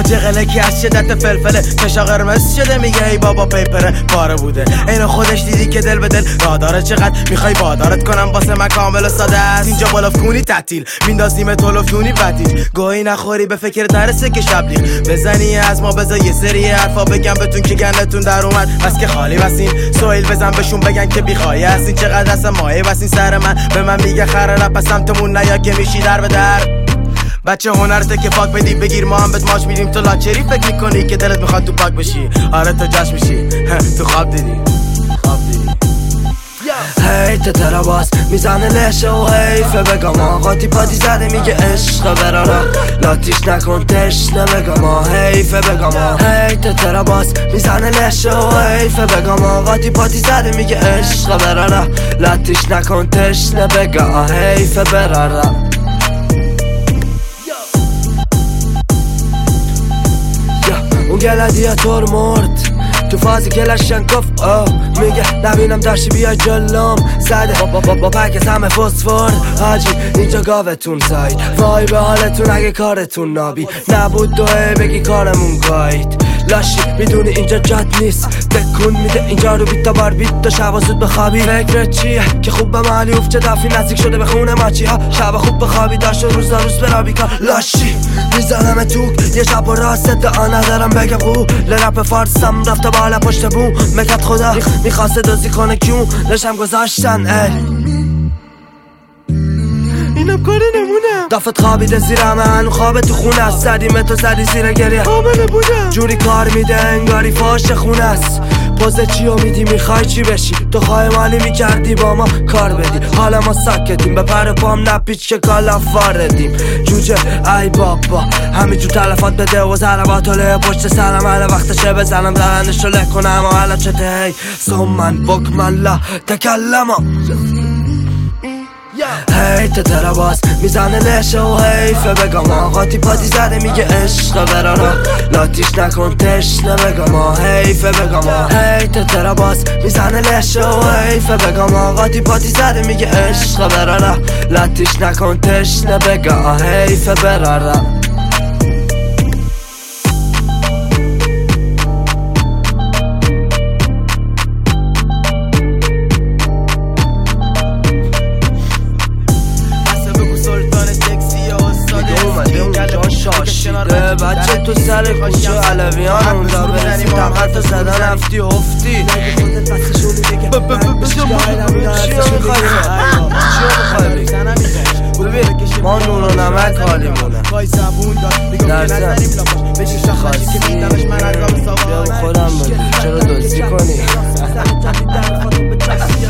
جغلکی از شدت فلفله چشا قرمز شده میگه ای بابا پیپره پاره بوده اینو خودش دیدی که دل به دل را داره چقدر میخوای بادارت کنم واسه من کامل و ساده است اینجا بالا کنی تعطیل میندازیم تلوفونی بدید گاهی نخوری به فکر درسه که شبلیغ بزنی از ما بذار یه سری حرفا بگم بهتون که گندتون در اومد بس که خالی بسین سویل بزن بهشون بگن که بیخوایی هستین چقدر اصلا مایه بسین سر من به من میگه خره رپ سمتمون نیا که میشی در به در بچه هنرته که پاک بدی بگیر ما هم بهت ماچ میدیم تو لاچری فکر میکنی که دلت میخواد تو پاک بشی آره تو جاش میشی تو خواب دیدی هیت ترا باز میزنه لشه و حیفه بگم آقا پادی زده میگه عشق برارا لاتیش نکن تشنه بگم حیفه بگم هیت ترا باز میزنه لشه و حیفه بگم آقا پادی زده میگه عشق برارا لاتیش نکن تشنه بگم حیفه برارا اون گلادیاتور مرد تو فازی که لشنکوف میگه نبینم داشتی بیا جلوم زده با پک همه فسفر حاجی اینجا گاوتون زاید وای به حالتون اگه کارتون نابی نبود دوه بگی کارمون گاید لاشی میدونی اینجا جاد نیست تکون میده اینجا رو بیت تا بار بیت تا شب زود بخوابی فکرت چیه که خوب به محلی افت چه دفی نزدیک شده به خونه ماچی ها شب خوب بخوابی داشت و روز برابی کار لاشی میزنم توک یه شب و راست دعا ندارم بگم خوب لرپ فارسم رفته بالا پشت بوم مکت خدا میخواسته دوزی کنه کیون لشم گذاشتن اینم کاری نمونم دفت خوابیده زیرم هنو خوابه تو خونه است زدیم تو زدی زیر گریه حامله بودم جوری کار میده انگاری فاش خونه است پوزه چیو میدی میخوای چی بشی تو خواهی مالی میکردی با ما کار بدی حالا ما ساکتیم به پر پام نپیچ که کالا واردیم جوجه ای بابا همینجور تلفات بده و ضربات له پشت سرم هر وقتشه بزنم درندش رو لکنم و حالا چته هی سومن بکمن لا تکلمم هیت ترا باز میزنه لشه و حیفه بگم آقا پادی زده میگه عشق برارا لاتیش نکن تشنه بگم حیفه بگم هیت ترا باز میزنه لشه و حیفه بگم آقا پادی زده میگه عشق برارا لاتیش نکن تشنه بگم حیفه برارا شاشیده بچه تو سر کوچه علویان اونجا برسی طبقت زدن افتی هفتی چیو میخوایی ببین ما نون و نمک حالیمونه در زن خواستی بیا خودم بگی چرا دوزی کنی